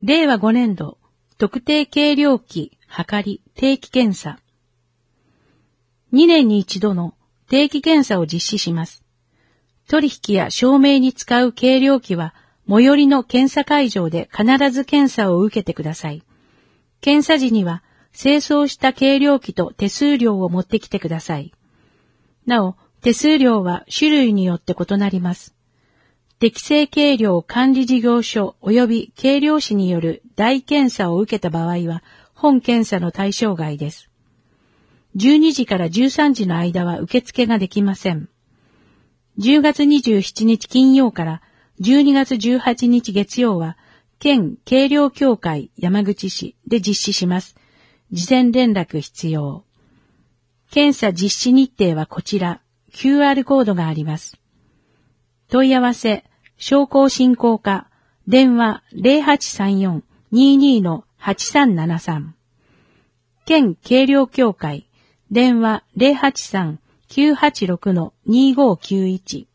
令和5年度、特定計量器、測り、定期検査。2年に一度の定期検査を実施します。取引や証明に使う計量器は、最寄りの検査会場で必ず検査を受けてください。検査時には、清掃した計量器と手数料を持ってきてください。なお、手数料は種類によって異なります。適正計量管理事業所及び計量士による代検査を受けた場合は、本検査の対象外です。12時から13時の間は受付ができません。10月27日金曜から12月18日月曜は、県計量協会山口市で実施します。事前連絡必要。検査実施日程はこちら、QR コードがあります。問い合わせ、商工振興課、電話 0834-22-8373。県計量協会、電話 083-986-2591。